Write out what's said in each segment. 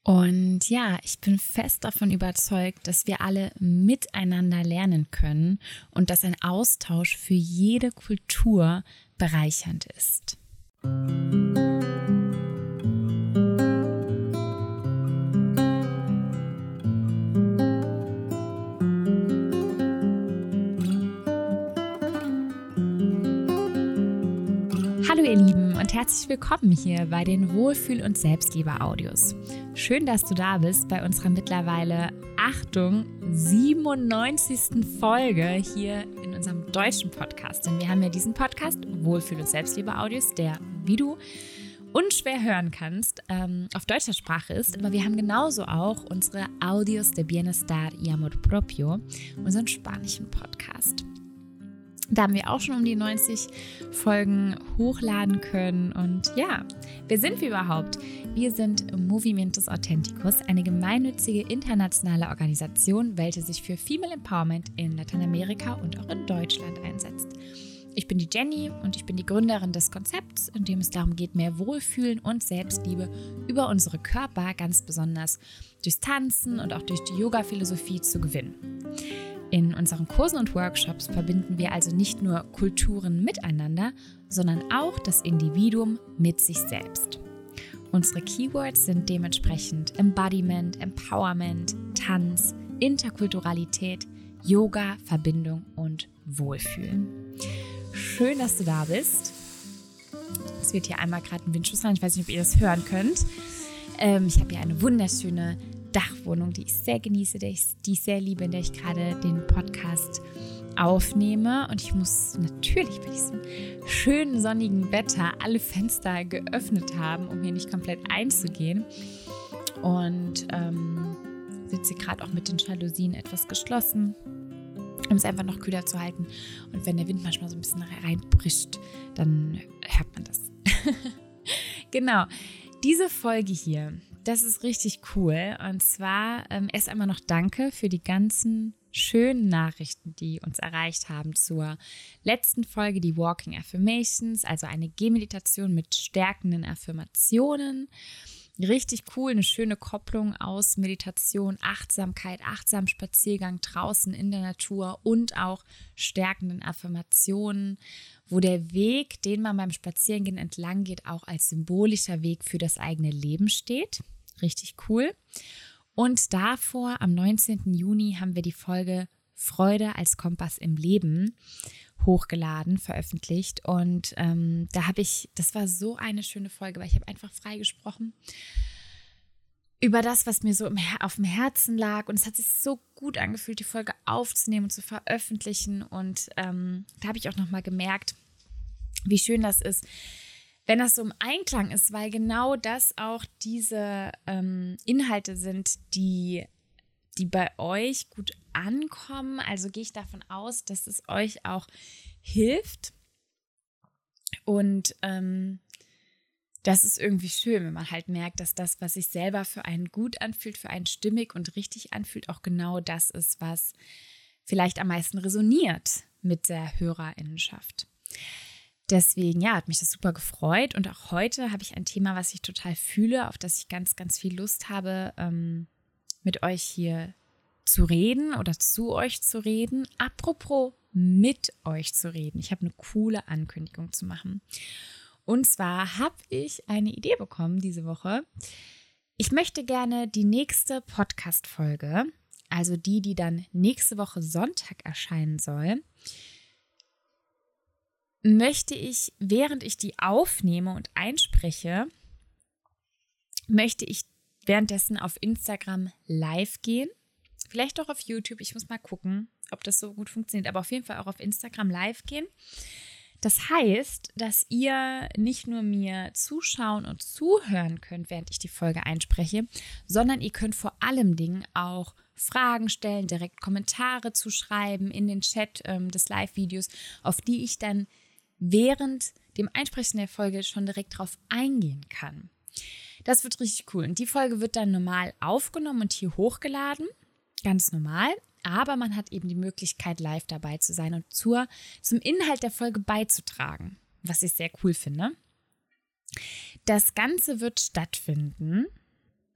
Und ja, ich bin fest davon überzeugt, dass wir alle miteinander lernen können und dass ein Austausch für jede Kultur bereichernd ist. Hallo ihr Lieben und herzlich willkommen hier bei den Wohlfühl- und Selbstliebe-Audios. Schön, dass du da bist bei unserer mittlerweile, Achtung, 97. Folge hier in unserem deutschen Podcast. Denn wir haben ja diesen Podcast, Wohlfühl- und Selbstliebe-Audios, der, wie du unschwer hören kannst, auf deutscher Sprache ist. Aber wir haben genauso auch unsere Audios de Bienestar y Amor Propio, unseren spanischen Podcast. Da haben wir auch schon um die 90 Folgen hochladen können. Und ja, wer sind wir überhaupt? Wir sind Movimientos Authenticos, eine gemeinnützige internationale Organisation, welche sich für Female Empowerment in Lateinamerika und auch in Deutschland einsetzt. Ich bin die Jenny und ich bin die Gründerin des Konzepts, in dem es darum geht, mehr Wohlfühlen und Selbstliebe über unsere Körper, ganz besonders durchs Tanzen und auch durch die Yoga-Philosophie zu gewinnen. In unseren Kursen und Workshops verbinden wir also nicht nur Kulturen miteinander, sondern auch das Individuum mit sich selbst. Unsere Keywords sind dementsprechend Embodiment, Empowerment, Tanz, Interkulturalität, Yoga, Verbindung und Wohlfühlen. Schön, dass du da bist. Es wird hier einmal gerade ein Windschuss rein, ich weiß nicht, ob ihr das hören könnt. Ich habe hier eine wunderschöne Dachwohnung, die ich sehr genieße, die ich sehr liebe, in der ich gerade den Podcast aufnehme. Und ich muss natürlich bei diesem schönen sonnigen Wetter alle Fenster geöffnet haben, um hier nicht komplett einzugehen. Und sitze gerade auch mit den Jalousien etwas geschlossen, um es einfach noch kühler zu halten. Und wenn der Wind manchmal so ein bisschen reinbricht, dann hört man das. Genau, diese Folge hier, das ist richtig cool. Und zwar erst einmal noch Danke für die ganzen schönen Nachrichten, die uns erreicht haben zur letzten Folge, die Walking Affirmations, also eine Gehmeditation mit stärkenden Affirmationen. Richtig cool, eine schöne Kopplung aus Meditation, Achtsamkeit, achtsamen Spaziergang draußen in der Natur und auch stärkenden Affirmationen, wo der Weg, den man beim Spazierengehen entlang geht, auch als symbolischer Weg für das eigene Leben steht. Richtig cool. Und davor, am 19. Juni, haben wir die Folge Freude als Kompass im Leben hochgeladen, veröffentlicht. Und das war so eine schöne Folge, weil ich habe einfach frei gesprochen über das, was mir so auf dem Herzen lag. Und es hat sich so gut angefühlt, die Folge aufzunehmen und zu veröffentlichen. Und da habe ich auch nochmal gemerkt, wie schön das ist, wenn das so im Einklang ist, weil genau das auch diese Inhalte sind, die bei euch gut ankommen. Also gehe ich davon aus, dass es euch auch hilft. Und das ist irgendwie schön, wenn man halt merkt, dass das, was sich selber für einen gut anfühlt, für einen stimmig und richtig anfühlt, auch genau das ist, was vielleicht am meisten resoniert mit der HörerInnenschaft. Deswegen, ja, hat mich das super gefreut. Und auch heute habe ich ein Thema, was ich total fühle, auf das ich ganz, ganz viel Lust habe, mit euch hier zu reden oder zu euch zu reden. Apropos mit euch zu reden. Ich habe eine coole Ankündigung zu machen. Und zwar habe ich eine Idee bekommen diese Woche. Ich möchte gerne die nächste Podcast-Folge, also die dann nächste Woche Sonntag erscheinen soll, möchte ich, während ich die aufnehme und einspreche, möchte ich währenddessen auf Instagram live gehen. Vielleicht auch auf YouTube. Ich muss mal gucken, ob das so gut funktioniert. Aber auf jeden Fall auch auf Instagram live gehen. Das heißt, dass ihr nicht nur mir zuschauen und zuhören könnt, während ich die Folge einspreche, sondern ihr könnt vor allem Dingen auch Fragen stellen, direkt Kommentare zu schreiben in den Chat des Live-Videos, auf die ich dann während dem Einsprechen der Folge schon direkt drauf eingehen kann. Das wird richtig cool. Und die Folge wird dann normal aufgenommen und hier hochgeladen. Ganz normal. Aber man hat eben die Möglichkeit, live dabei zu sein und zum Inhalt der Folge beizutragen, was ich sehr cool finde. Das Ganze wird stattfinden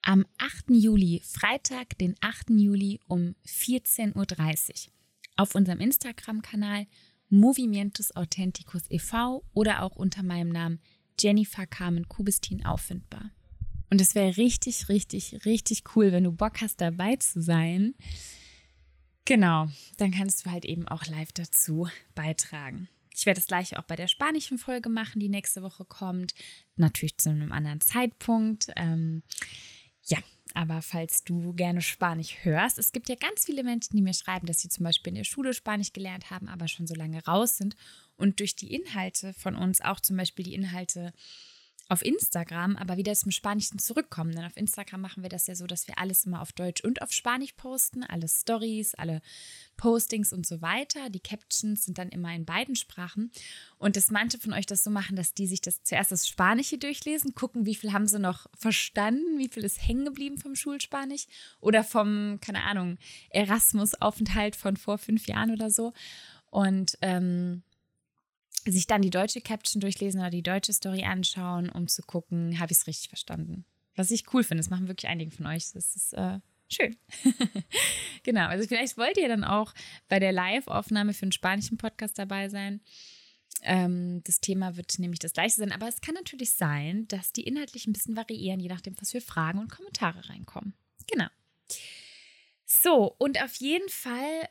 am 8. Juli, Freitag, den 8. Juli um 14.30 Uhr auf unserem Instagram-Kanal Movimientos Authenticos e.V. oder auch unter meinem Namen Jennifer Carmen Kubistin auffindbar. Und es wäre richtig, richtig, richtig cool, wenn du Bock hast, dabei zu sein. Genau, dann kannst du halt eben auch live dazu beitragen. Ich werde das gleiche auch bei der spanischen Folge machen, die nächste Woche kommt. Natürlich zu einem anderen Zeitpunkt. Ja, aber falls du gerne Spanisch hörst, es gibt ja ganz viele Menschen, die mir schreiben, dass sie zum Beispiel in der Schule Spanisch gelernt haben, aber schon so lange raus sind und durch die Inhalte von uns, auch zum Beispiel die Inhalte auf Instagram, aber wieder zum Spanischen zurückkommen. Denn auf Instagram machen wir das ja so, dass wir alles immer auf Deutsch und auf Spanisch posten, alle Stories, alle Postings und so weiter. Die Captions sind dann immer in beiden Sprachen. Und dass manche von euch das so machen, dass die sich zuerst das Spanische durchlesen, gucken, wie viel haben sie noch verstanden, wie viel ist hängen geblieben vom Schulspanisch oder vom, keine Ahnung, Erasmus-Aufenthalt von vor 5 Jahren oder so. Und sich dann die deutsche Caption durchlesen oder die deutsche Story anschauen, um zu gucken, habe ich es richtig verstanden. Was ich cool finde, das machen wirklich einige von euch. Das ist schön. Genau, also vielleicht wollt ihr dann auch bei der Live-Aufnahme für einen spanischen Podcast dabei sein. Das Thema wird nämlich das gleiche sein, aber es kann natürlich sein, dass die inhaltlich ein bisschen variieren, je nachdem, was für Fragen und Kommentare reinkommen. Genau. So, und auf jeden Fall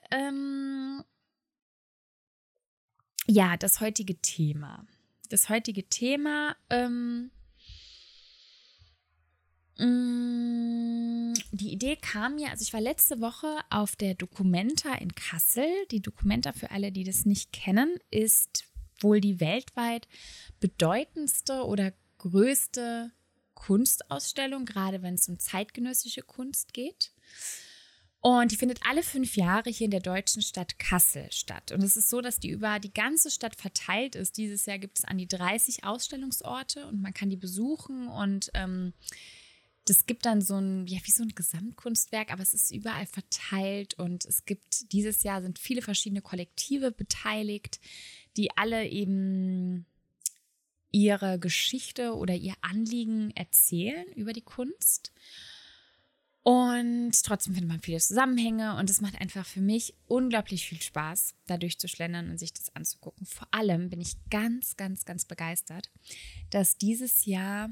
ja, das heutige Thema. Die Idee kam mir, also ich war letzte Woche auf der Documenta in Kassel. Die Documenta, für alle, die das nicht kennen, ist wohl die weltweit bedeutendste oder größte Kunstausstellung, gerade wenn es um zeitgenössische Kunst geht. Und die findet alle 5 Jahre hier in der deutschen Stadt Kassel statt. Und es ist so, dass die über die ganze Stadt verteilt ist. Dieses Jahr gibt es an die 30 Ausstellungsorte und man kann die besuchen. Und das gibt dann so ein, ja, wie so ein Gesamtkunstwerk, aber es ist überall verteilt. Und es gibt, dieses Jahr sind viele verschiedene Kollektive beteiligt, die alle eben ihre Geschichte oder ihr Anliegen erzählen über die Kunst. Und trotzdem findet man viele Zusammenhänge und es macht einfach für mich unglaublich viel Spaß, da durchzuschlendern und sich das anzugucken. Vor allem bin ich ganz, ganz, ganz begeistert, dass dieses Jahr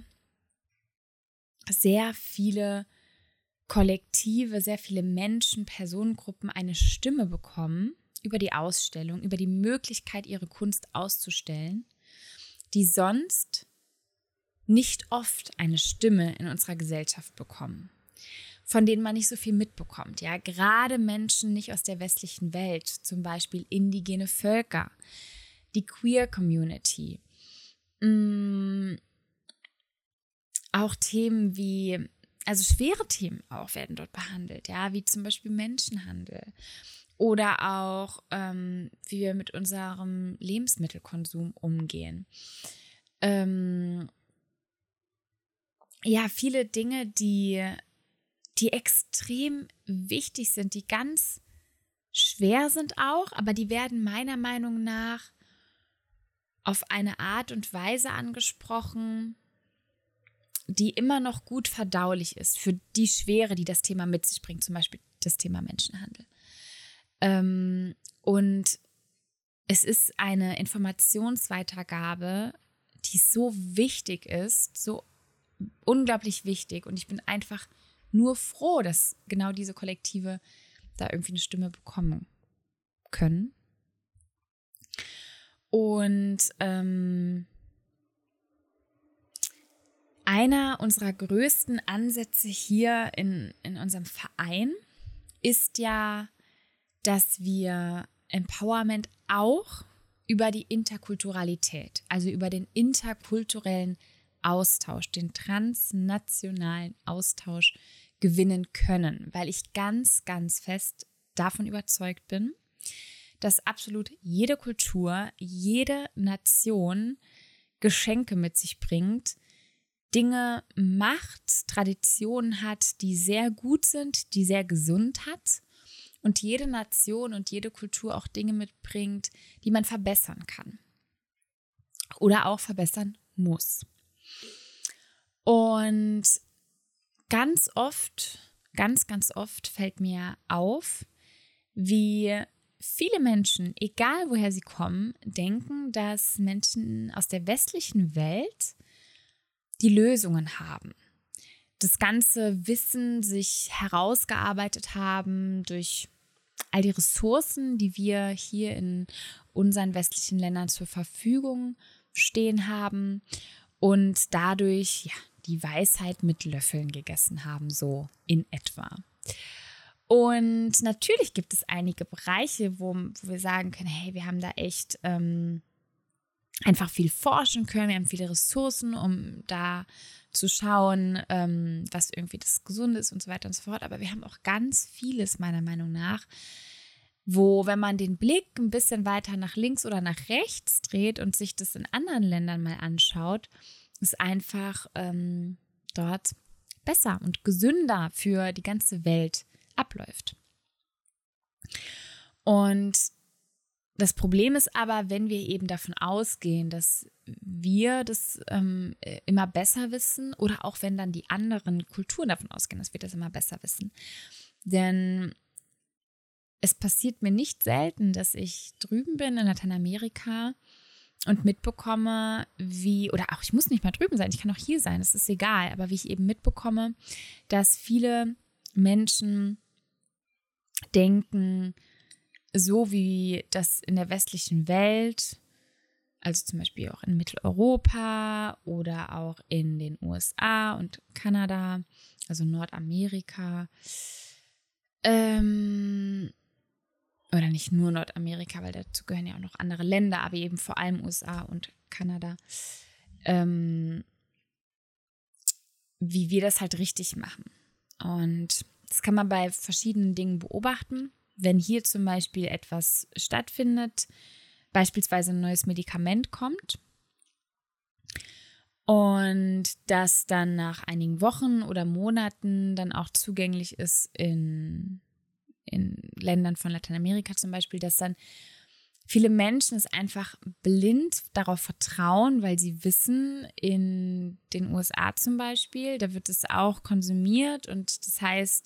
sehr viele Kollektive, sehr viele Menschen, Personengruppen eine Stimme bekommen über die Ausstellung, über die Möglichkeit, ihre Kunst auszustellen, die sonst nicht oft eine Stimme in unserer Gesellschaft bekommen, von denen man nicht so viel mitbekommt. Ja, gerade Menschen nicht aus der westlichen Welt, zum Beispiel indigene Völker, die Queer Community. Auch Themen wie, also schwere Themen auch werden dort behandelt, ja, wie zum Beispiel Menschenhandel oder auch, wie wir mit unserem Lebensmittelkonsum umgehen. Ja, viele Dinge, die extrem wichtig sind, die ganz schwer sind auch, aber die werden meiner Meinung nach auf eine Art und Weise angesprochen, die immer noch gut verdaulich ist für die Schwere, die das Thema mit sich bringt, zum Beispiel das Thema Menschenhandel. Und es ist eine Informationsweitergabe, die so wichtig ist, so unglaublich wichtig, und ich bin einfach nur froh, dass genau diese Kollektive da irgendwie eine Stimme bekommen können. Und einer unserer größten Ansätze hier in unserem Verein ist ja, dass wir Empowerment auch über die Interkulturalität, also über den interkulturellen Austausch, den transnationalen Austausch gewinnen können, weil ich ganz, ganz fest davon überzeugt bin, dass absolut jede Kultur, jede Nation Geschenke mit sich bringt, Dinge macht, Traditionen hat, die sehr gut sind, die sehr gesund hat, und jede Nation und jede Kultur auch Dinge mitbringt, die man verbessern kann oder auch verbessern muss. Und ganz oft fällt mir auf, wie viele Menschen, egal woher sie kommen, denken, dass Menschen aus der westlichen Welt die Lösungen haben. Das ganze Wissen sich herausgearbeitet haben durch all die Ressourcen, die wir hier in unseren westlichen Ländern zur Verfügung stehen haben und dadurch die Weisheit mit Löffeln gegessen haben, so in etwa. Und natürlich gibt es einige Bereiche, wo wir sagen können, hey, wir haben da echt einfach viel forschen können, wir haben viele Ressourcen, um da zu schauen, was irgendwie das Gesunde ist und so weiter und so fort. Aber wir haben auch ganz vieles, meiner Meinung nach, wo, wenn man den Blick ein bisschen weiter nach links oder nach rechts dreht und sich das in anderen Ländern mal anschaut, es einfach dort besser und gesünder für die ganze Welt abläuft. Und das Problem ist aber, wenn wir eben davon ausgehen, dass wir das immer besser wissen oder auch wenn dann die anderen Kulturen davon ausgehen, dass wir das immer besser wissen. Denn es passiert mir nicht selten, dass ich drüben bin in Lateinamerika und mitbekomme, oder auch ich muss nicht mal drüben sein, ich kann auch hier sein, das ist egal, aber wie ich eben mitbekomme, dass viele Menschen denken, so wie das in der westlichen Welt, also zum Beispiel auch in Mitteleuropa oder auch in den USA und Kanada, also Nordamerika, oder nicht nur Nordamerika, weil dazu gehören ja auch noch andere Länder, aber eben vor allem USA und Kanada, wie wir das halt richtig machen. Und das kann man bei verschiedenen Dingen beobachten. Wenn hier zum Beispiel etwas stattfindet, beispielsweise ein neues Medikament kommt und das dann nach einigen Wochen oder Monaten dann auch zugänglich ist in Ländern von Lateinamerika zum Beispiel, dass dann viele Menschen es einfach blind darauf vertrauen, weil sie wissen, in den USA zum Beispiel, da wird es auch konsumiert und das heißt,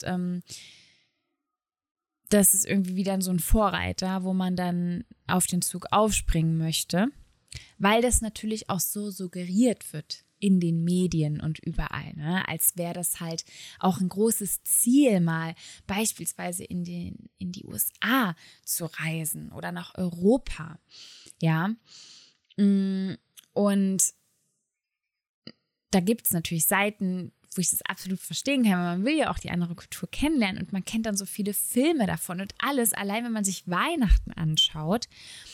das ist irgendwie wieder so ein Vorreiter, wo man dann auf den Zug aufspringen möchte, weil das natürlich auch so suggeriert wird in den Medien und überall, ne? Als wäre das halt auch ein großes Ziel, mal beispielsweise in die USA zu reisen oder nach Europa, ja. Und da gibt es natürlich Seiten, wo ich das absolut verstehen kann, weil man will ja auch die andere Kultur kennenlernen und man kennt dann so viele Filme davon und alles, allein wenn man sich Weihnachten anschaut.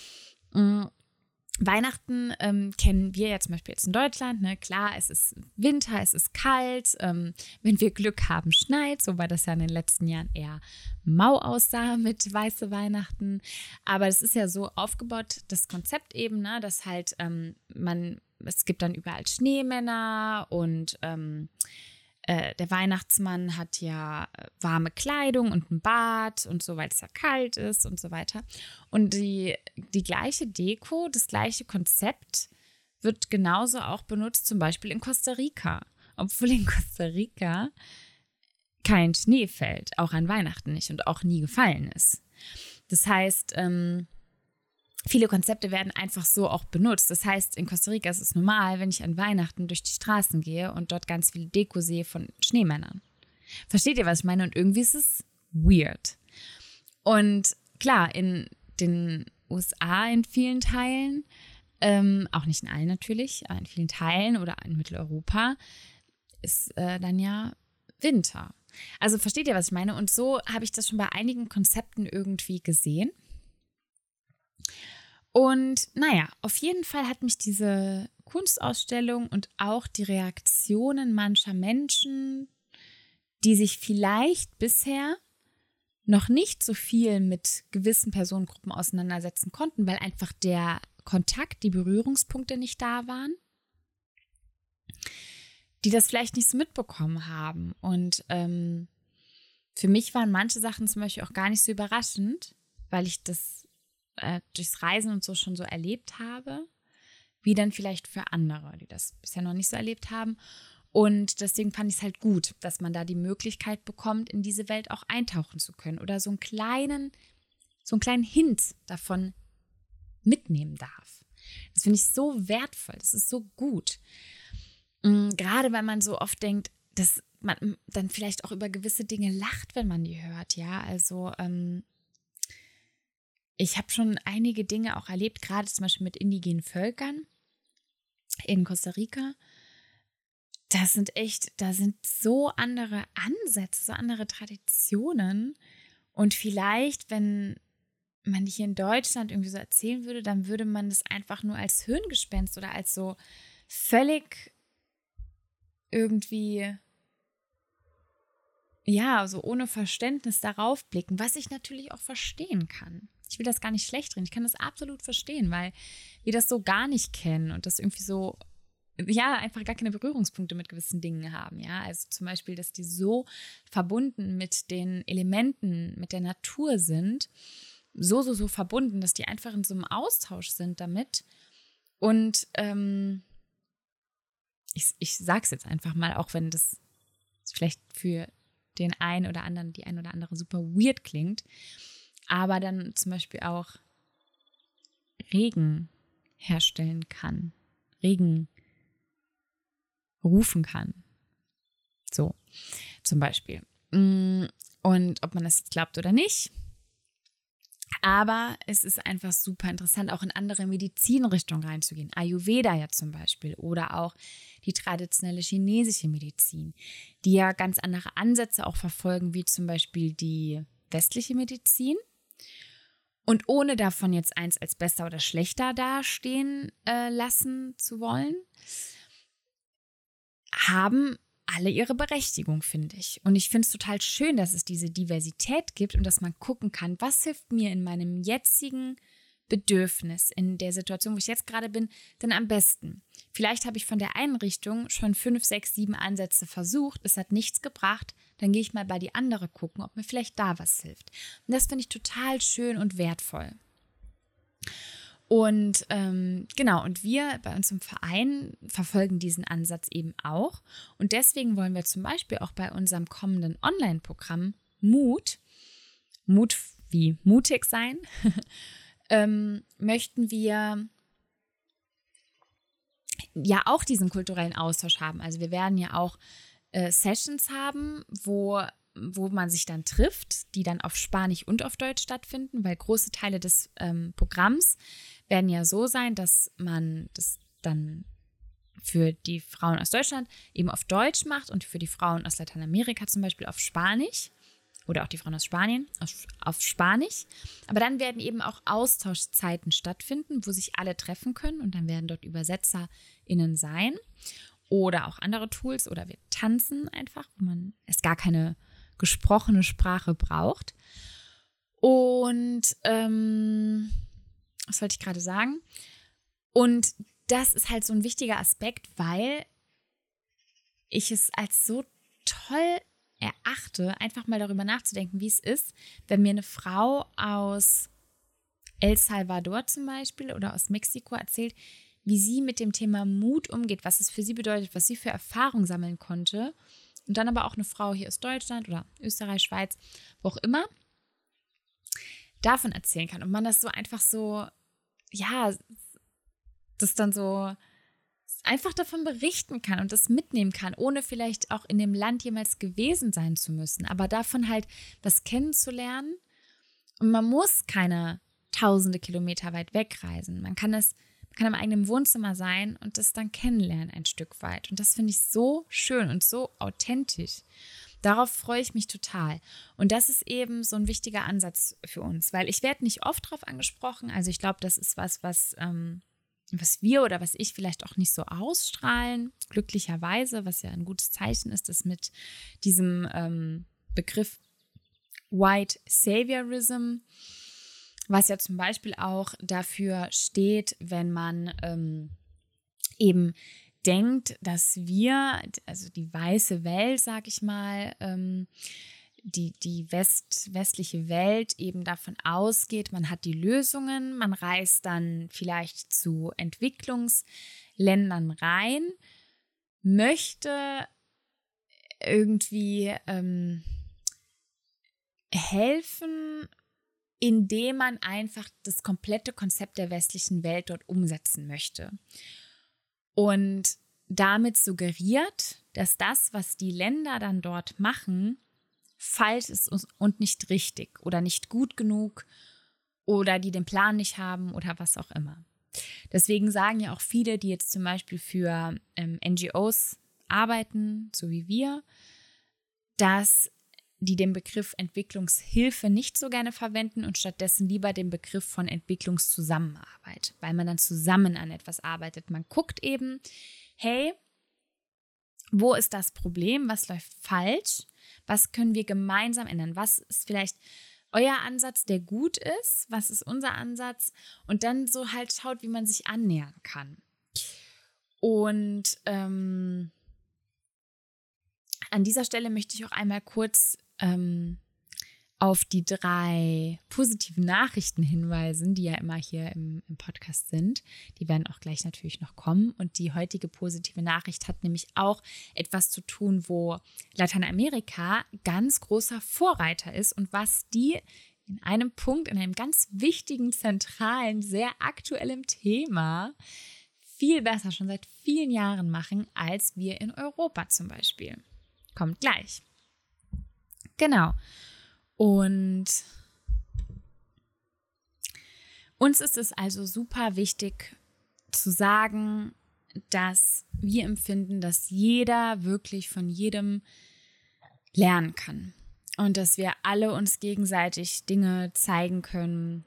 Weihnachten kennen wir ja zum Beispiel jetzt in Deutschland, ne? Klar, es ist Winter, es ist kalt, wenn wir Glück haben, schneit, so war das ja in den letzten Jahren eher mau aussah mit weiße Weihnachten, aber es ist ja so aufgebaut, das Konzept eben, ne? Dass halt es gibt dann überall Schneemänner und der Weihnachtsmann hat ja warme Kleidung und ein Bad und so, weil es ja kalt ist und so weiter. Und die gleiche Deko, das gleiche Konzept wird genauso auch benutzt, zum Beispiel in Costa Rica. Obwohl in Costa Rica kein Schnee fällt, auch an Weihnachten nicht und auch nie gefallen ist. Das heißt, viele Konzepte werden einfach so auch benutzt. Das heißt, in Costa Rica ist es normal, wenn ich an Weihnachten durch die Straßen gehe und dort ganz viele Deko sehe von Schneemännern. Versteht ihr, was ich meine? Und irgendwie ist es weird. Und klar, in den USA in vielen Teilen, auch nicht in allen natürlich, aber in vielen Teilen oder in Mitteleuropa ist dann ja Winter. Also versteht ihr, was ich meine? Und so habe ich das schon bei einigen Konzepten irgendwie gesehen. Und naja, auf jeden Fall hat mich diese Kunstausstellung und auch die Reaktionen mancher Menschen, die sich vielleicht bisher noch nicht so viel mit gewissen Personengruppen auseinandersetzen konnten, weil einfach der Kontakt, die Berührungspunkte nicht da waren, die das vielleicht nicht so mitbekommen haben. Und für mich waren manche Sachen zum Beispiel auch gar nicht so überraschend, weil ich das durchs Reisen und so schon so erlebt habe, wie dann vielleicht für andere, die das bisher noch nicht so erlebt haben. Und deswegen fand ich es halt gut, dass man da die Möglichkeit bekommt, in diese Welt auch eintauchen zu können oder so einen kleinen Hint davon mitnehmen darf. Das finde ich so wertvoll, das ist so gut. Gerade weil man so oft denkt, dass man dann vielleicht auch über gewisse Dinge lacht, wenn man die hört, ja, also ich habe schon einige Dinge auch erlebt, gerade zum Beispiel mit indigenen Völkern in Costa Rica. Da sind so andere Ansätze, so andere Traditionen. Und vielleicht, wenn man die hier in Deutschland irgendwie so erzählen würde, dann würde man das einfach nur als Hirngespinst oder als so völlig irgendwie, ja, so ohne Verständnis darauf blicken, was ich natürlich auch verstehen kann. Ich will das gar nicht schlecht reden, ich kann das absolut verstehen, weil wir das so gar nicht kennen und das irgendwie so, ja, einfach gar keine Berührungspunkte mit gewissen Dingen haben, ja, also zum Beispiel, dass die so verbunden mit den Elementen, mit der Natur sind, so verbunden, dass die einfach in so einem Austausch sind damit und ich sag's jetzt einfach mal, auch wenn das vielleicht für den einen oder anderen, die ein oder andere super weird klingt, aber dann zum Beispiel auch Regen herstellen kann, Regen rufen kann. So, zum Beispiel. Und ob man das jetzt glaubt oder nicht, aber es ist einfach super interessant, auch in andere Medizinrichtungen reinzugehen. Ayurveda ja zum Beispiel oder auch die traditionelle chinesische Medizin, die ja ganz andere Ansätze auch verfolgen, wie zum Beispiel die westliche Medizin. Und ohne davon jetzt eins als besser oder schlechter dastehen lassen zu wollen, haben alle ihre Berechtigung, finde ich. Und ich finde es total schön, dass es diese Diversität gibt und dass man gucken kann, was hilft mir in meinem jetzigen Bedürfnis, in der Situation, wo ich jetzt gerade bin, denn am besten. Vielleicht habe ich von der einen Richtung schon 5, 6, 7 Ansätze versucht, es hat nichts gebracht, dann gehe ich mal bei die andere gucken, ob mir vielleicht da was hilft. Und das finde ich total schön und wertvoll. Und genau, und wir bei uns im Verein verfolgen diesen Ansatz eben auch. Und deswegen wollen wir zum Beispiel auch bei unserem kommenden Online-Programm Mut wie mutig sein, möchten wir ja auch diesen kulturellen Austausch haben. Also wir werden ja auch Sessions haben, wo man sich dann trifft, die dann auf Spanisch und auf Deutsch stattfinden, weil große Teile des Programms werden ja so sein, dass man das dann für die Frauen aus Deutschland eben auf Deutsch macht und für die Frauen aus Lateinamerika zum Beispiel auf Spanisch oder auch die Frauen aus Spanien auf Spanisch. Aber dann werden eben auch Austauschzeiten stattfinden, wo sich alle treffen können und dann werden dort ÜbersetzerInnen sein oder auch andere Tools oder wir tanzen einfach, wo man es gar keine gesprochene Sprache braucht. Und was wollte ich gerade sagen? Und das ist halt so ein wichtiger Aspekt, weil ich es als so toll erachte, einfach mal darüber nachzudenken, wie es ist, wenn mir eine Frau aus El Salvador zum Beispiel oder aus Mexiko erzählt, wie sie mit dem Thema Mut umgeht, was es für sie bedeutet, was sie für Erfahrung sammeln konnte. Und dann aber auch eine Frau hier aus Deutschland oder Österreich, Schweiz, wo auch immer, davon erzählen kann. Und man das so einfach so, ja, das dann so einfach davon berichten kann und das mitnehmen kann, ohne vielleicht auch in dem Land jemals gewesen sein zu müssen, aber davon halt was kennenzulernen. Und man muss keine tausende Kilometer weit wegreisen. Man kann im eigenen Wohnzimmer sein und das dann kennenlernen ein Stück weit. Und das finde ich so schön und so authentisch. Darauf freue ich mich total. Und das ist eben so ein wichtiger Ansatz für uns, weil ich werde nicht oft drauf angesprochen. Also ich glaube, das ist was wir oder was ich vielleicht auch nicht so ausstrahlen, glücklicherweise, was ja ein gutes Zeichen ist, dass mit diesem Begriff White Saviorism, was ja zum Beispiel auch dafür steht, wenn man eben denkt, dass wir, also die weiße Welt, sag ich mal, die westliche Welt eben davon ausgeht, man hat die Lösungen, man reist dann vielleicht zu Entwicklungsländern rein, möchte irgendwie helfen, indem man einfach das komplette Konzept der westlichen Welt dort umsetzen möchte. Und damit suggeriert, dass das, was die Länder dann dort machen, falsch ist und nicht richtig oder nicht gut genug oder die den Plan nicht haben oder was auch immer. Deswegen sagen ja auch viele, die jetzt zum Beispiel für NGOs arbeiten, so wie wir, dass die den Begriff Entwicklungshilfe nicht so gerne verwenden und stattdessen lieber den Begriff von Entwicklungszusammenarbeit, weil man dann zusammen an etwas arbeitet. Man guckt eben, hey, wo ist das Problem? Was läuft falsch? Was können wir gemeinsam ändern? Was ist vielleicht euer Ansatz, der gut ist? Was ist unser Ansatz? Und dann so halt schaut, wie man sich annähern kann. Und an dieser Stelle möchte ich auch einmal kurz auf die 3 positiven Nachrichten hinweisen, die ja immer hier im Podcast sind. Die werden auch gleich natürlich noch kommen. Und die heutige positive Nachricht hat nämlich auch etwas zu tun, wo Lateinamerika ganz großer Vorreiter ist und was die in einem Punkt, in einem ganz wichtigen, zentralen, sehr aktuellen Thema viel besser schon seit vielen Jahren machen, als wir in Europa zum Beispiel. Kommt gleich. Genau. Und uns ist es also super wichtig zu sagen, dass wir empfinden, dass jeder wirklich von jedem lernen kann und dass wir alle uns gegenseitig Dinge zeigen können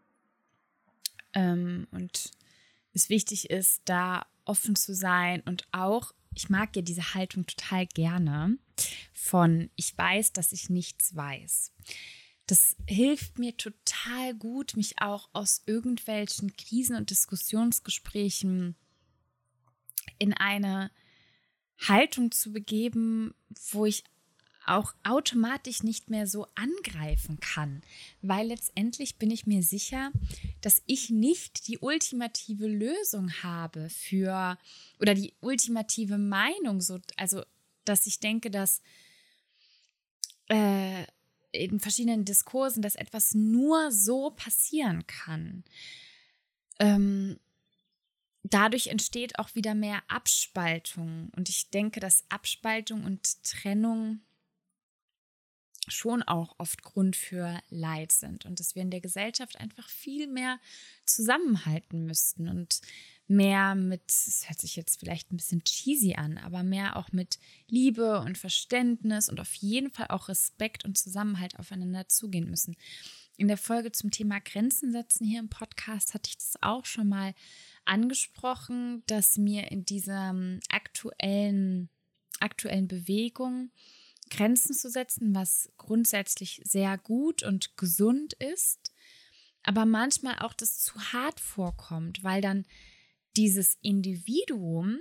und es wichtig ist, da offen zu sein und auch, ich mag ja diese Haltung total gerne von ich weiß, dass ich nichts weiß. Das hilft mir total gut, mich auch aus irgendwelchen Krisen- und Diskussionsgesprächen in eine Haltung zu begeben, wo ich auch automatisch nicht mehr so angreifen kann, weil letztendlich bin ich mir sicher, dass ich nicht die ultimative Lösung habe für oder die ultimative Meinung, so, also dass ich denke, dass in verschiedenen Diskursen, dass etwas nur so passieren kann. Dadurch entsteht auch wieder mehr Abspaltung und ich denke, dass Abspaltung und Trennung schon auch oft Grund für Leid sind und dass wir in der Gesellschaft einfach viel mehr zusammenhalten müssten und mehr mit, das hört sich jetzt vielleicht ein bisschen cheesy an, aber mehr auch mit Liebe und Verständnis und auf jeden Fall auch Respekt und Zusammenhalt aufeinander zugehen müssen. In der Folge zum Thema Grenzen setzen hier im Podcast hatte ich das auch schon mal angesprochen, dass mir in dieser aktuellen Bewegung Grenzen zu setzen, was grundsätzlich sehr gut und gesund ist, aber manchmal auch das zu hart vorkommt, weil dann dieses Individuum,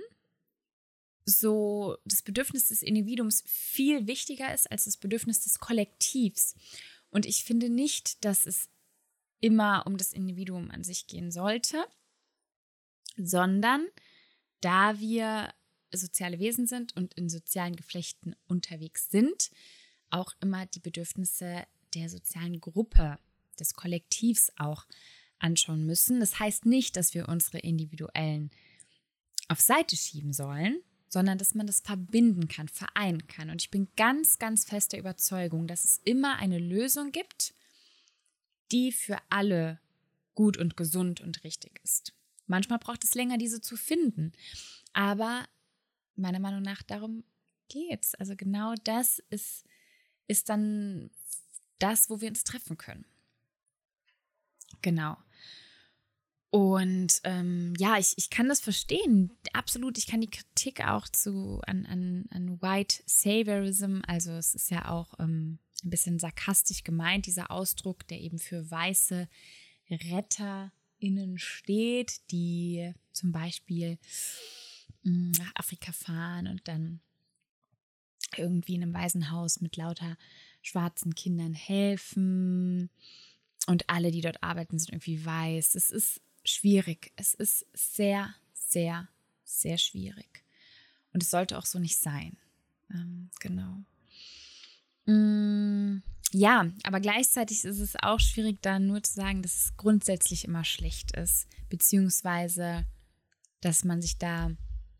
so das Bedürfnis des Individuums viel wichtiger ist als das Bedürfnis des Kollektivs. Und ich finde nicht, dass es immer um das Individuum an sich gehen sollte, sondern da wir soziale Wesen sind und in sozialen Geflechten unterwegs sind, auch immer die Bedürfnisse der sozialen Gruppe, des Kollektivs auch anschauen müssen. Das heißt nicht, dass wir unsere individuellen auf Seite schieben sollen, sondern dass man das verbinden kann, vereinen kann. Und ich bin ganz, ganz fest der Überzeugung, dass es immer eine Lösung gibt, die für alle gut und gesund und richtig ist. Manchmal braucht es länger, diese zu finden, aber meiner Meinung nach darum geht's. Also genau das ist dann das, wo wir uns treffen können. Genau. Und ich kann das verstehen. Absolut, ich kann die Kritik auch an White Saviorism, also es ist ja auch ein bisschen sarkastisch gemeint, dieser Ausdruck, der eben für weiße RetterInnen steht, die zum Beispiel nach Afrika fahren und dann irgendwie in einem Waisenhaus mit lauter schwarzen Kindern helfen und alle, die dort arbeiten, sind irgendwie weiß. Es ist schwierig. Es ist sehr, sehr, sehr schwierig. Und es sollte auch so nicht sein. Genau. Ja, aber gleichzeitig ist es auch schwierig, da nur zu sagen, dass es grundsätzlich immer schlecht ist, beziehungsweise, dass man sich da,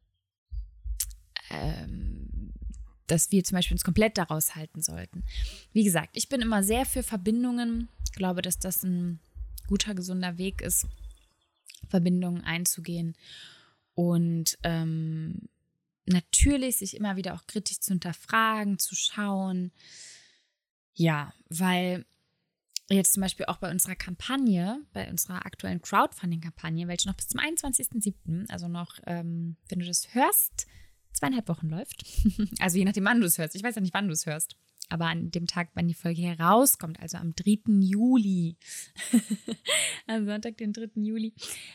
dass wir zum Beispiel uns komplett daraus halten sollten. Wie gesagt, ich bin immer sehr für Verbindungen. Ich glaube, dass das ein guter, gesunder Weg ist, Verbindungen einzugehen und natürlich sich immer wieder auch kritisch zu hinterfragen, zu schauen. Ja, weil jetzt zum Beispiel auch bei unserer Kampagne, bei unserer aktuellen Crowdfunding-Kampagne, welche noch bis zum 21.07., also noch, wenn du das hörst, 2,5 Wochen läuft. Also je nachdem, wann du es hörst. Ich weiß ja nicht, wann du es hörst. Aber an dem Tag, wann die Folge hier rauskommt, also am 3. Juli, am Sonntag, den 3. Juli,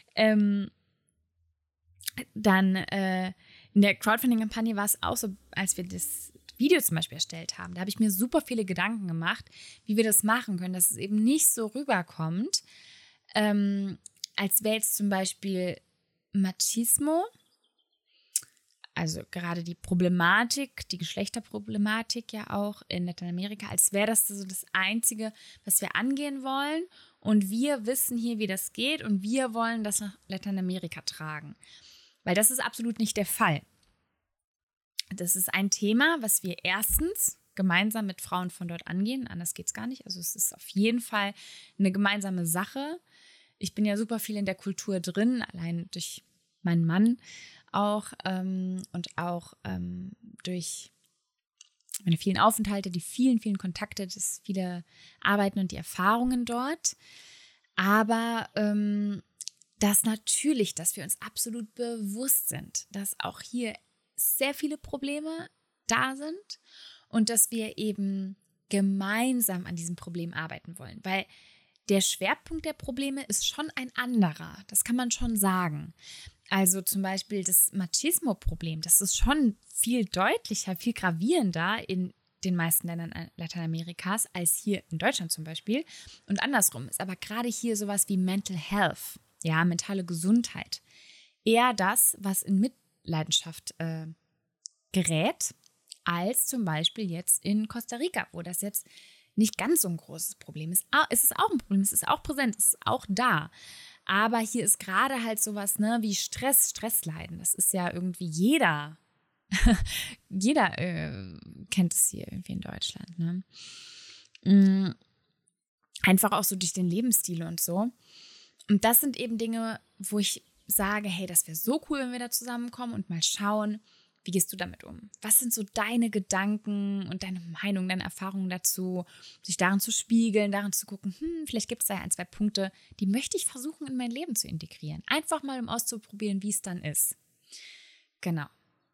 dann in der Crowdfunding-Kampagne war es auch so, als wir das Video zum Beispiel erstellt haben, da habe ich mir super viele Gedanken gemacht, wie wir das machen können, dass es eben nicht so rüberkommt, als wäre jetzt zum Beispiel Machismo, also gerade die Problematik, die Geschlechterproblematik ja auch in Lateinamerika, als wäre das so das Einzige, was wir angehen wollen. Und wir wissen hier, wie das geht und wir wollen das nach Lateinamerika tragen. Weil das ist absolut nicht der Fall. Das ist ein Thema, was wir erstens gemeinsam mit Frauen von dort angehen. Anders geht es gar nicht. Also es ist auf jeden Fall eine gemeinsame Sache. Ich bin ja super viel in der Kultur drin, allein durch meinen Mann auch und auch durch meine vielen Aufenthalte, die vielen, vielen Kontakte, das viele Arbeiten und die Erfahrungen dort. Aber dass wir uns absolut bewusst sind, dass auch hier sehr viele Probleme da sind und dass wir eben gemeinsam an diesem Problem arbeiten wollen. Weil der Schwerpunkt der Probleme ist schon ein anderer, das kann man schon sagen. Also zum Beispiel das Machismo-Problem, das ist schon viel deutlicher, viel gravierender in den meisten Ländern Lateinamerikas als hier in Deutschland zum Beispiel. Und andersrum ist aber gerade hier sowas wie Mental Health, ja, mentale Gesundheit, eher das, was in Mitleidenschaft gerät, als zum Beispiel jetzt in Costa Rica, wo das jetzt nicht ganz so ein großes Problem ist. Es ist auch ein Problem, es ist auch präsent, es ist auch da. Aber hier ist gerade halt sowas, ne, wie Stressleiden. Das ist ja irgendwie jeder kennt es hier irgendwie in Deutschland, ne? Einfach auch so durch den Lebensstil und so. Und das sind eben Dinge, wo ich sage, hey, das wäre so cool, wenn wir da zusammenkommen und mal schauen, wie gehst du damit um? Was sind so deine Gedanken und deine Meinung, deine Erfahrungen dazu, sich darin zu spiegeln, darin zu gucken, vielleicht gibt es da ja 1, 2 Punkte, die möchte ich versuchen, in mein Leben zu integrieren. Einfach mal, um auszuprobieren, wie es dann ist. Genau.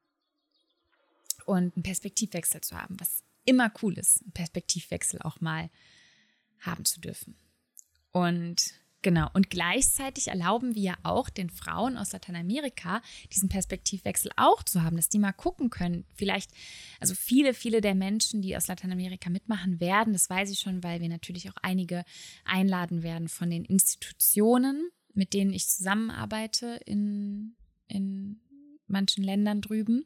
Und einen Perspektivwechsel zu haben, was immer cool ist, einen Perspektivwechsel auch mal haben zu dürfen. Und genau, und gleichzeitig erlauben wir auch den Frauen aus Lateinamerika, diesen Perspektivwechsel auch zu haben, dass die mal gucken können. Vielleicht, also viele der Menschen, die aus Lateinamerika mitmachen werden, das weiß ich schon, weil wir natürlich auch einige einladen werden von den Institutionen, mit denen ich zusammenarbeite in manchen Ländern drüben.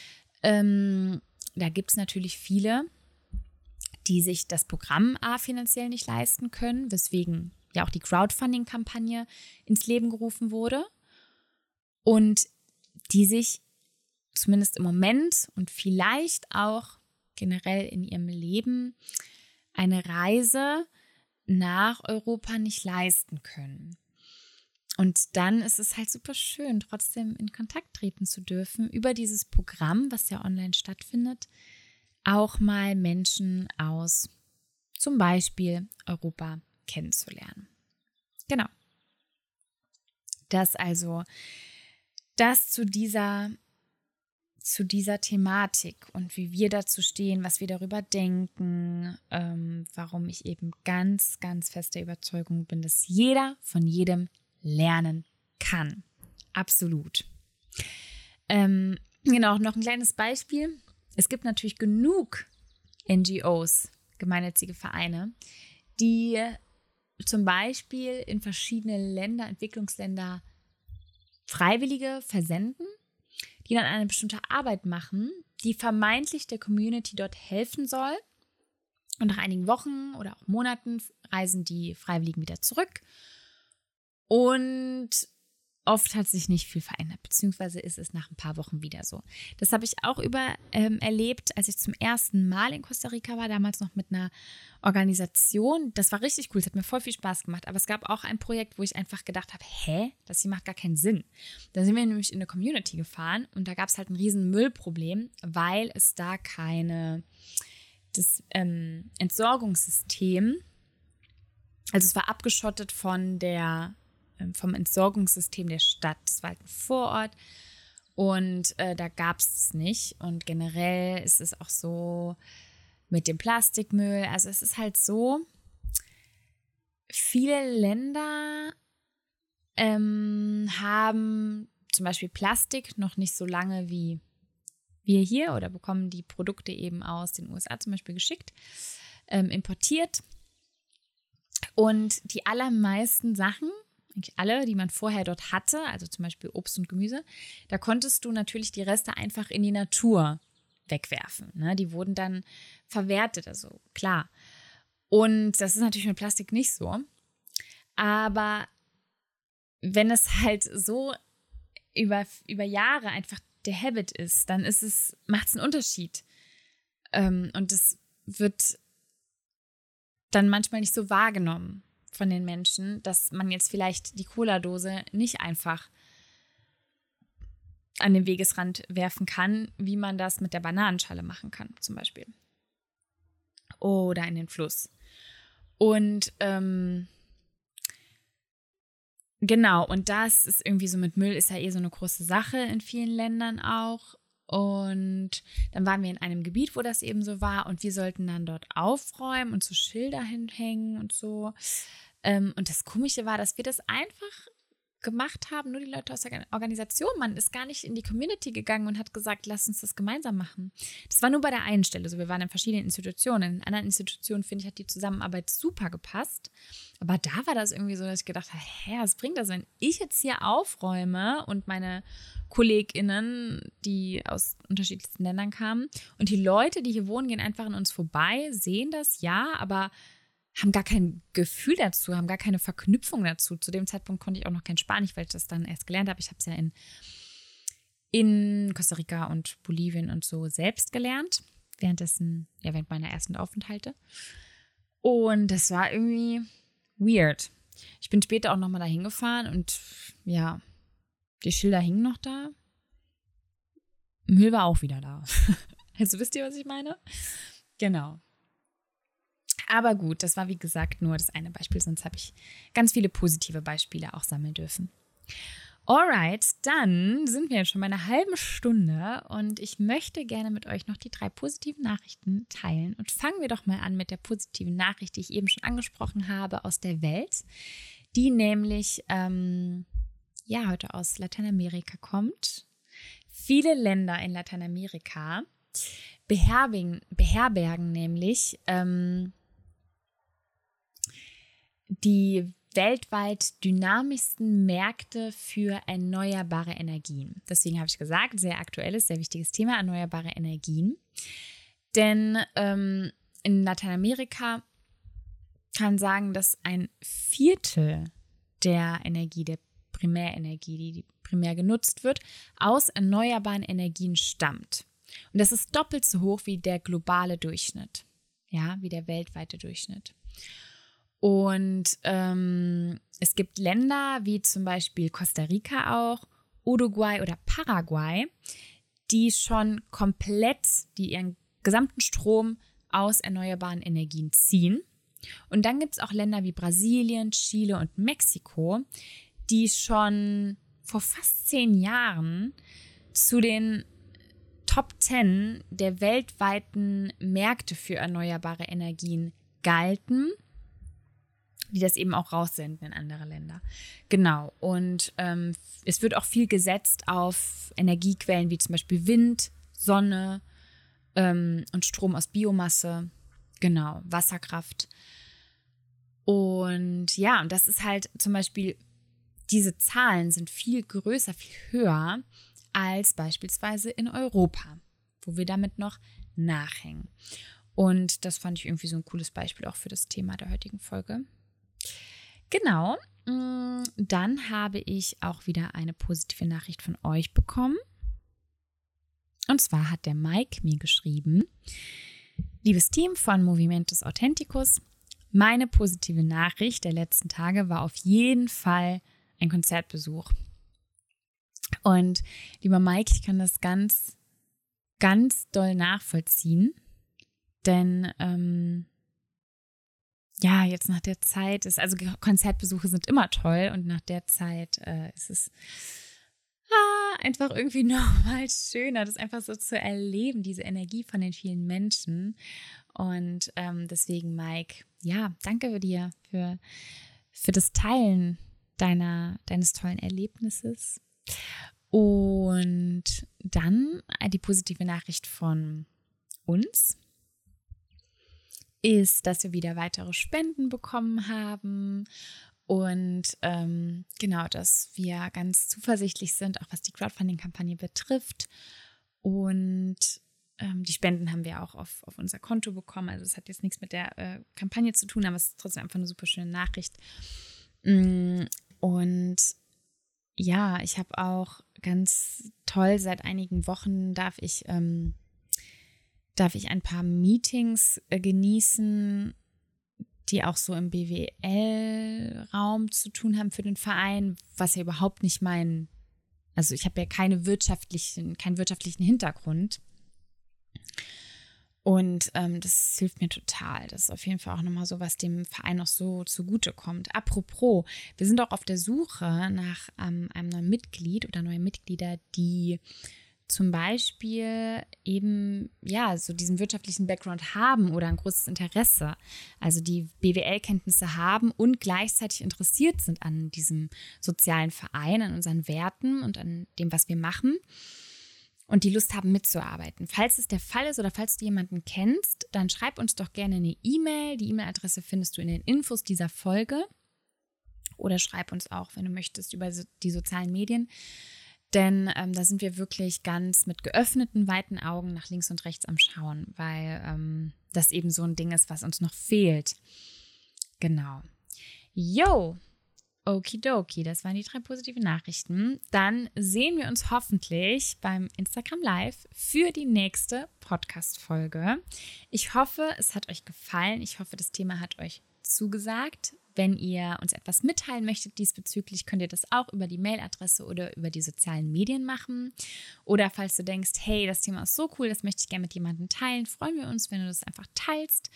Da gibt es natürlich viele, die sich das Programm finanziell nicht leisten können, weswegen ja auch die Crowdfunding-Kampagne ins Leben gerufen wurde und die sich zumindest im Moment und vielleicht auch generell in ihrem Leben eine Reise nach Europa nicht leisten können. Und dann ist es halt super schön, trotzdem in Kontakt treten zu dürfen über dieses Programm, was ja online stattfindet, auch mal Menschen aus zum Beispiel Europa kennenzulernen. Genau. Das zu dieser Thematik und wie wir dazu stehen, was wir darüber denken, warum ich eben ganz, ganz fest der Überzeugung bin, dass jeder von jedem lernen kann. Absolut. Genau, noch ein kleines Beispiel. Es gibt natürlich genug NGOs, gemeinnützige Vereine, die zum Beispiel in verschiedene Länder, Entwicklungsländer, Freiwillige versenden, die dann eine bestimmte Arbeit machen, die vermeintlich der Community dort helfen soll. Und nach einigen Wochen oder auch Monaten reisen die Freiwilligen wieder zurück. Und oft hat sich nicht viel verändert, beziehungsweise ist es nach ein paar Wochen wieder so. Das habe ich auch erlebt, als ich zum ersten Mal in Costa Rica war, damals noch mit einer Organisation. Das war richtig cool, es hat mir voll viel Spaß gemacht. Aber es gab auch ein Projekt, wo ich einfach gedacht habe, das hier macht gar keinen Sinn. Da sind wir nämlich in eine Community gefahren und da gab es halt ein riesen Müllproblem, weil es da das Entsorgungssystem, also es war abgeschottet vom Entsorgungssystem der Stadt. Das war halt ein Vorort und da gab es es nicht. Und generell ist es auch so mit dem Plastikmüll. Also es ist halt so, viele Länder haben zum Beispiel Plastik noch nicht so lange wie wir hier oder bekommen die Produkte eben aus den USA zum Beispiel geschickt, importiert. Und die allermeisten Sachen, eigentlich alle, die man vorher dort hatte, also zum Beispiel Obst und Gemüse, da konntest du natürlich die Reste einfach in die Natur wegwerfen. Ne? Die wurden dann verwertet, also klar. Und das ist natürlich mit Plastik nicht so. Aber wenn es halt so über Jahre einfach der Habit ist, dann macht es einen Unterschied. Und das wird dann manchmal nicht so wahrgenommen von den Menschen, dass man jetzt vielleicht die Cola-Dose nicht einfach an den Wegesrand werfen kann, wie man das mit der Bananenschale machen kann, zum Beispiel. Oder in den Fluss. Und genau, und das ist irgendwie so mit Müll, ist ja so eine große Sache in vielen Ländern auch. Und dann waren wir in einem Gebiet, wo das eben so war und wir sollten dann dort aufräumen und so Schilder hinhängen und so. Und das Komische war, dass wir das einfach gemacht haben, nur die Leute aus der Organisation. Man ist gar nicht in die Community gegangen und hat gesagt, lass uns das gemeinsam machen. Das war nur bei der einen Stelle so. Wir waren in verschiedenen Institutionen. In anderen Institutionen, finde ich, hat die Zusammenarbeit super gepasst. Aber da war das irgendwie so, dass ich gedacht habe, was bringt das, wenn ich jetzt hier aufräume und meine KollegInnen, die aus unterschiedlichsten Ländern kamen und die Leute, die hier wohnen, gehen einfach an uns vorbei, sehen das, ja, aber haben gar kein Gefühl dazu, haben gar keine Verknüpfung dazu. Zu dem Zeitpunkt konnte ich auch noch kein Spanisch, weil ich das dann erst gelernt habe. Ich habe es ja in Costa Rica und Bolivien und so selbst gelernt, während meiner ersten Aufenthalte. Und das war irgendwie weird. Ich bin später auch nochmal dahin gefahren und ja, die Schilder hingen noch da. Müll war auch wieder da. Also wisst ihr, was ich meine? Genau. Aber gut, das war wie gesagt nur das eine Beispiel, sonst habe ich ganz viele positive Beispiele auch sammeln dürfen. Alright, dann sind wir jetzt schon bei einer halben Stunde und ich möchte gerne mit euch noch die 3 positiven Nachrichten teilen. Und fangen wir doch mal an mit der positiven Nachricht, die ich eben schon angesprochen habe aus der Welt, die nämlich heute aus Lateinamerika kommt. Viele Länder in Lateinamerika beherbergen nämlich die weltweit dynamischsten Märkte für erneuerbare Energien. Deswegen habe ich gesagt, sehr aktuelles, sehr wichtiges Thema, erneuerbare Energien. Denn in Lateinamerika kann sagen, dass ein Viertel der Energie, der Primärenergie, die primär genutzt wird, aus erneuerbaren Energien stammt. Und das ist doppelt so hoch wie der globale Durchschnitt, ja, wie der weltweite Durchschnitt. Und es gibt Länder wie zum Beispiel Costa Rica auch, Uruguay oder Paraguay, die schon komplett ihren gesamten Strom aus erneuerbaren Energien ziehen. Und dann gibt es auch Länder wie Brasilien, Chile und Mexiko, die schon vor fast 10 Jahren zu den Top 10 der weltweiten Märkte für erneuerbare Energien galten, die das eben auch raussenden in andere Länder. Genau, und es wird auch viel gesetzt auf Energiequellen wie zum Beispiel Wind, Sonne und Strom aus Biomasse, genau, Wasserkraft. Und ja, und das ist halt zum Beispiel, diese Zahlen sind viel größer, viel höher als beispielsweise in Europa, wo wir damit noch nachhängen. Und das fand ich irgendwie so ein cooles Beispiel auch für das Thema der heutigen Folge. Genau, dann habe ich auch wieder eine positive Nachricht von euch bekommen. Und zwar hat der Mike mir geschrieben: Liebes Team von Movimentus Authenticus, meine positive Nachricht der letzten Tage war auf jeden Fall ein Konzertbesuch. Und lieber Mike, ich kann das ganz, ganz doll nachvollziehen, denn jetzt nach der Zeit also Konzertbesuche sind immer toll und nach der Zeit ist es einfach irgendwie nochmal schöner, das einfach so zu erleben, diese Energie von den vielen Menschen. Und deswegen, Mike, danke dir für das Teilen deines tollen Erlebnisses. Und dann die positive Nachricht von uns ist, dass wir wieder weitere Spenden bekommen haben und dass wir ganz zuversichtlich sind, auch was die Crowdfunding-Kampagne betrifft. Und die Spenden haben wir auch auf unser Konto bekommen. Also es hat jetzt nichts mit der Kampagne zu tun, aber es ist trotzdem einfach eine super schöne Nachricht. Und ja, ich habe auch ganz toll, seit einigen Wochen darf ich ein paar Meetings genießen, die auch so im BWL-Raum zu tun haben für den Verein, was ja überhaupt nicht also ich habe ja keinen wirtschaftlichen Hintergrund. Und das hilft mir total. Das ist auf jeden Fall auch nochmal so, was dem Verein noch so zugutekommt. Apropos, wir sind auch auf der Suche nach einem neuen Mitglied oder neuen Mitglieder, die zum Beispiel eben, so diesen wirtschaftlichen Background haben oder ein großes Interesse, also die BWL-Kenntnisse haben und gleichzeitig interessiert sind an diesem sozialen Verein, an unseren Werten und an dem, was wir machen und die Lust haben mitzuarbeiten. Falls es der Fall ist oder falls du jemanden kennst, dann schreib uns doch gerne eine E-Mail. Die E-Mail-Adresse findest du in den Infos dieser Folge oder schreib uns auch, wenn du möchtest, über die sozialen Medien. Denn da sind wir wirklich ganz mit geöffneten, weiten Augen nach links und rechts am Schauen, weil das eben so ein Ding ist, was uns noch fehlt. Genau. Yo, okidoki, das waren die 3 positiven Nachrichten. Dann sehen wir uns hoffentlich beim Instagram Live für die nächste Podcast-Folge. Ich hoffe, es hat euch gefallen. Ich hoffe, das Thema hat euch zugesagt. Wenn ihr uns etwas mitteilen möchtet diesbezüglich, könnt ihr das auch über die Mailadresse oder über die sozialen Medien machen. Oder falls du denkst, hey, das Thema ist so cool, das möchte ich gerne mit jemandem teilen, freuen wir uns, wenn du das einfach teilst.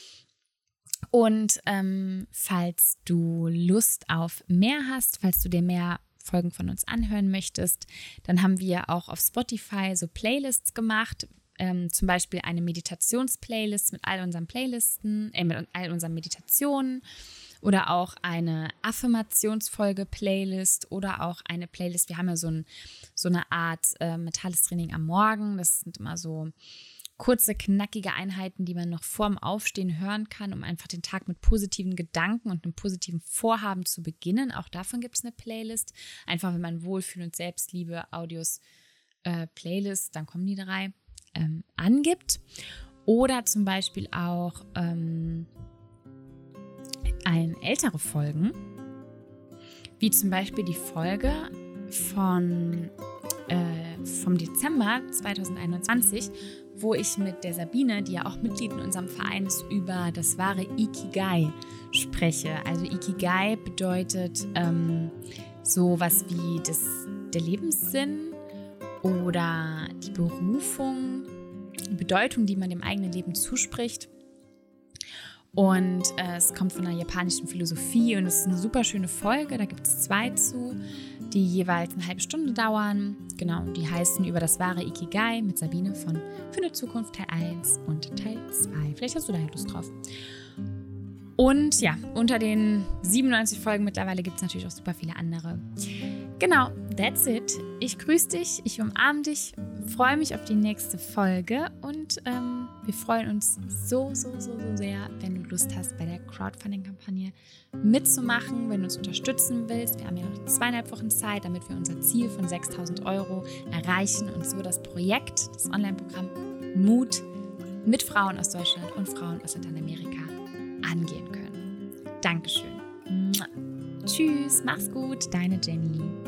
Und falls du Lust auf mehr hast, falls du dir mehr Folgen von uns anhören möchtest, dann haben wir auch auf Spotify so Playlists gemacht. Zum Beispiel eine Meditationsplaylist mit all unseren mit all unseren Meditationen oder auch eine Affirmationsfolge-Playlist oder auch eine Playlist. Wir haben ja so eine Art mentales Training am Morgen. Das sind immer so kurze, knackige Einheiten, die man noch vorm Aufstehen hören kann, um einfach den Tag mit positiven Gedanken und einem positiven Vorhaben zu beginnen. Auch davon gibt es eine Playlist. Einfach, wenn man Wohlfühl und Selbstliebe, Audios, Playlist, dann kommen die 3, angibt. Oder zum Beispiel auch ältere Folgen, wie zum Beispiel die Folge vom Dezember 2021, wo ich mit der Sabine, die ja auch Mitglied in unserem Verein ist, über das wahre Ikigai spreche. Also Ikigai bedeutet sowas wie der Lebenssinn oder die Berufung, die Bedeutung, die man dem eigenen Leben zuspricht. Und es kommt von der japanischen Philosophie und es ist eine super schöne Folge. Da gibt es 2 zu, die jeweils eine halbe Stunde dauern. Genau, die heißen über das wahre Ikigai mit Sabine von Für eine Zukunft Teil 1 und Teil 2. Vielleicht hast du da Lust drauf. Und ja, unter den 97 Folgen mittlerweile gibt es natürlich auch super viele andere. Genau, that's it. Ich grüße dich, ich umarme dich, freue mich auf die nächste Folge und wir freuen uns so sehr, wenn du Lust hast, bei der Crowdfunding-Kampagne mitzumachen, wenn du uns unterstützen willst. Wir haben ja noch 2,5 Wochen Zeit, damit wir unser Ziel von 6.000 € erreichen und so das Projekt, das Online-Programm Mut mit Frauen aus Deutschland und Frauen aus Lateinamerika angehen können. Dankeschön. Tschüss, mach's gut, deine Jenny.